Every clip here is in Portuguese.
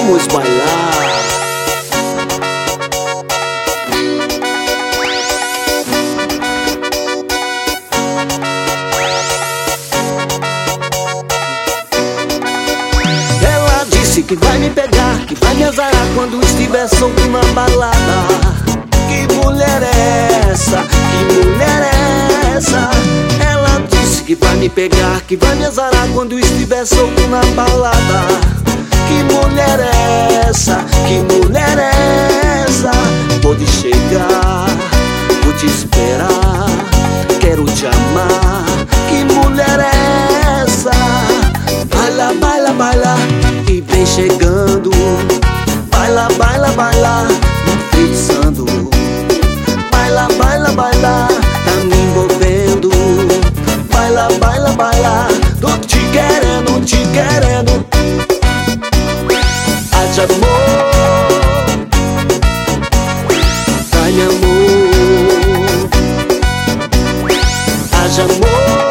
Vamos bailar. Ela disse que vai me pegar, que vai me azarar quando estiver solto na balada. Que mulher é essa? Que mulher é essa? Ela disse que vai me pegar, que vai me azarar quando estiver solto na balada. Que mulher é essa? Que mulher é essa? Pode chegar, vou te esperar, quero te amar. Que mulher é essa? Baila, baila, baila, e vem chegando. Baila, baila, baila, me enfeitiçando. Baila, baila, baila, tá me envolvendo. Baila, baila, baila, tô te querendo, te querendo. Haja amor, dá-me amor. Haja amor.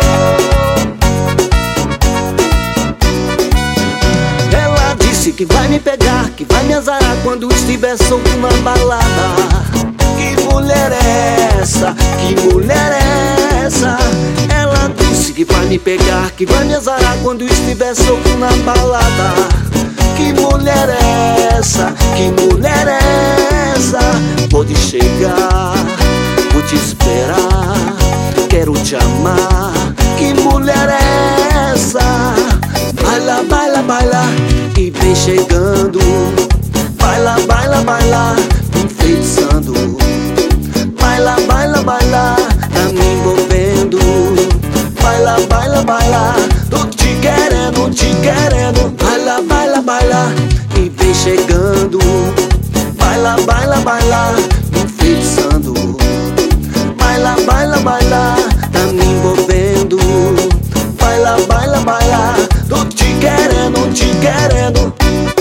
Ela disse que vai me pegar, que vai me azarar quando estiver solto na balada. Que mulher é essa? Que mulher é essa? Ela disse que vai me pegar, que vai me azarar quando estiver solto na balada. Que mulher é essa? Que mulher é essa? Pode chegar, vou te esperar, quero te amar. Que mulher é essa? Baila, baila, baila, e vem chegando. Baila, baila, baila, me enfeitiçando. Baila, baila, baila, tá me envolvendo. Baila, baila, baila, tô te querendo, te querendo. Baila, baila, baila, e vem chegando. Baila, baila, baila, me enfeitiçando. Baila, baila, baila, tá me envolvendo. Baila, baila, baila, tô te querendo, te querendo.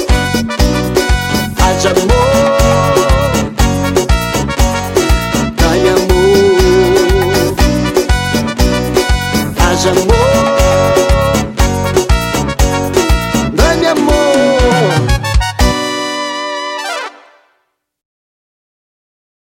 Haja amor, dá-me amor. Haja amor.